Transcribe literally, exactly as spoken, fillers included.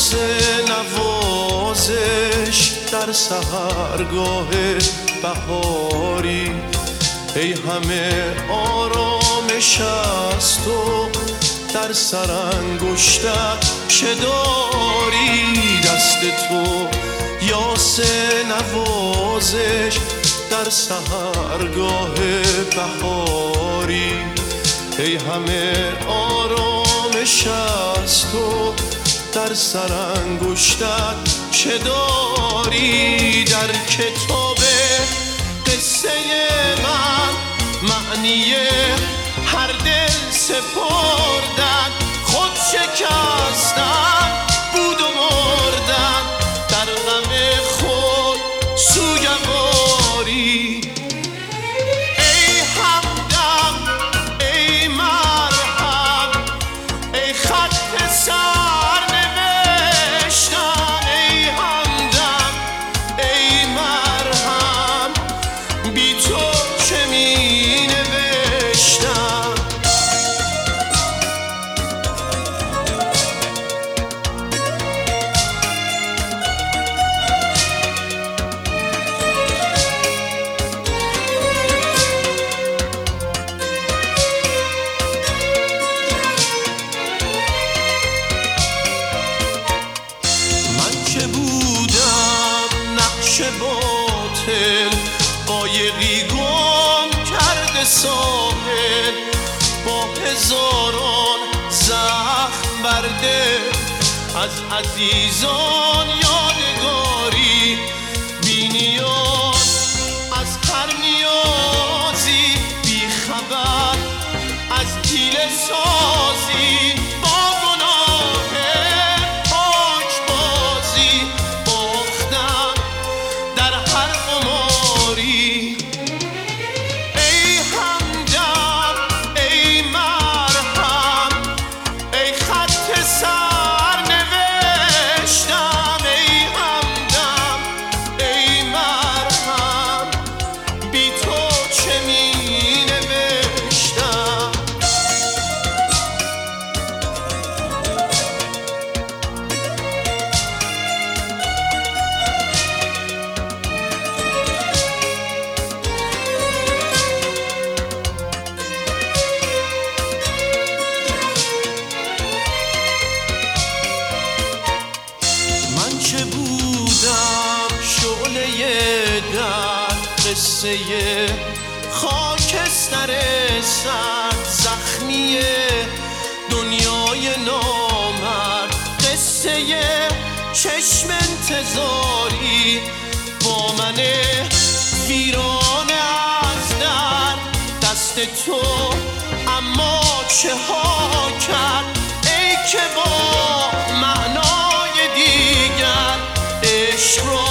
نوازش در سحرگاه بهاری، ای همه آرامش از تو در سرانگشتت چه داری؟ دست تو یاس نوازش در سحرگاه بهاری، ای همه آرامش از تو در سرانگشتت چه داری؟ در کتاب قصه من معنی هر دل سپردن، خود شکستن بود و مردن، در غم خود سوگواری. ای همدم ای مرهم ای خط سرنوشتم، ای همدم ای مرهم بی تو چه می نوشتم. باطل قایقی گم کرده ساحل، با هزاران زخم برده از عزیزان یادگاری، بی نیاز از هر نیازی، بی خبر از حیله سازی، با گناه پاک بازی باختم در هر قماری. ای همدم ای مرهم ای خط سرنوشتم، ای همدم ای مرهم بی تو چه می نوشتم. من چه بودم شعله در قصه خاکستر سرد زخمی دنیای نامرد، قصه چشم انتظاری با من ویران از درد، دست تو اما چه ها کرد؟ ای که با معنای دیگر عشق